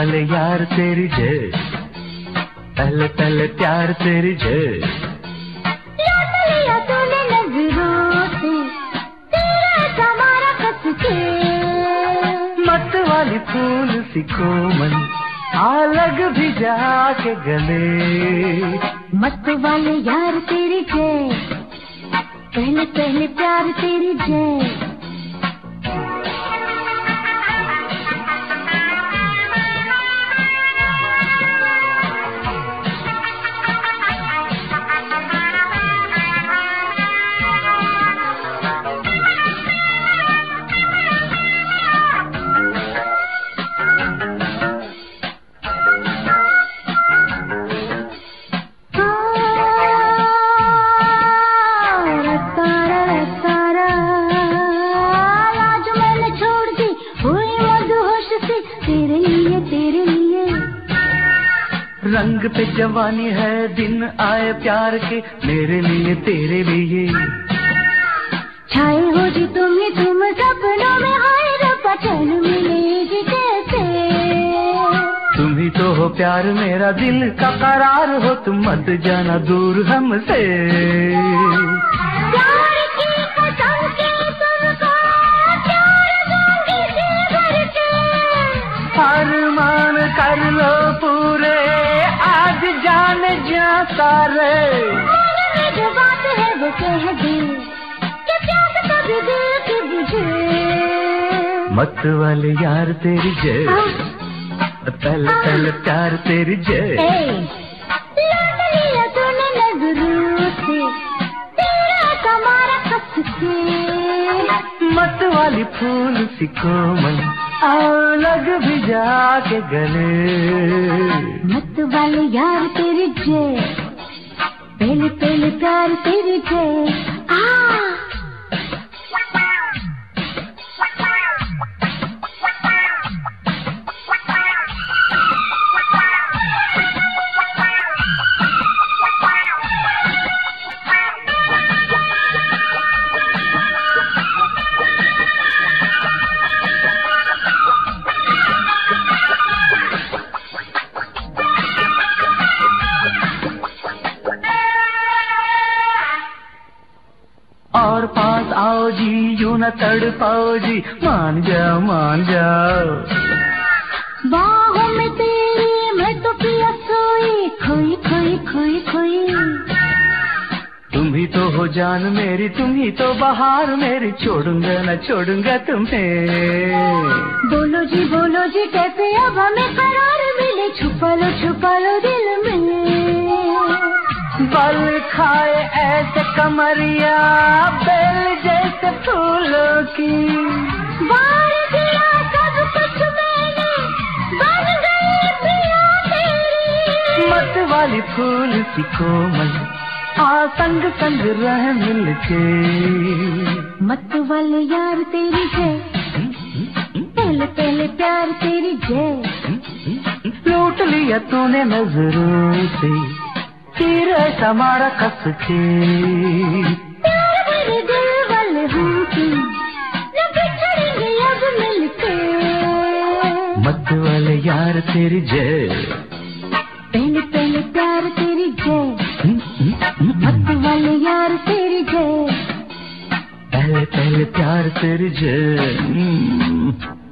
वाले यार तेरी जय, पहले पहले प्यार तेरी जय। लूट लिया तूने नजरों से, तेरा समारा कस के। मत वाली फूल सी कोमल, आ लग भी जाके गले। मत वाले यार तेरी जय, पहले पहले प्यार तेरी जय। रंग पे जवानी है, दिन आए प्यार के, मेरे लिए तेरे लिए। छाए हो जी तुम्हें तुम सपनों में, हाय रब्बा चैन मिलेगी कैसे। तुम ही तो हो प्यार मेरा, दिल का करार हो, तुम मत जाना दूर हमसे। प्यार की कसम के तुमको प्यार दूंगी जी भर के। अरमान कर लो पूरे, आज जान जा सारे। मन में जो बात है वो कह दे, कि प्यास कभी दिल की बुझे। मत वाले यार तेरी जय, पहले पहले प्यार तेरी जय। लूट लिया तूने नजरों से, तेरा समारा कस के। मत वाली फूल सी कोमल, आ लग भी जाके गले। मत वाले यार तेरी जय, पहले पहले प्यार तेरी जय। और पास आओ जी, यूं न तड़ पाओ जी, मान जाओ मान जाओ। बाहों में तेरी मैं तो पिया सोई, खोई खोई खोई खोई। तुम ही तो हो जान मेरी, तुम ही तो बहार मेरी, छोड़ूंगा न छोड़ूंगा तुम्हें। बोलो जी कैसे अब हमें करार मिले, छुपा लो दिल में। बल खाए ऐसे कमरिया, बेल जैसे फूलों की। वार दिया सब कुछ मैंने, बन गई पिया तेरी। मत वाली फूल सी कोमल, आ संग संग रह मिल के। मत वाले यार तेरी जय, पहले पहले प्यार तेरी जय। लूट लिया तूने नजरों से, तेरा समारा कस के। प्यार भरे दिल वाले होके, न बिछड़ेंगे अब मिलके। मत वाले यार तेरी जय, पहले पहले प्यार तेरी जय। मत वाले यार तेरी जय, पहले पहले प्यार तेरी जय।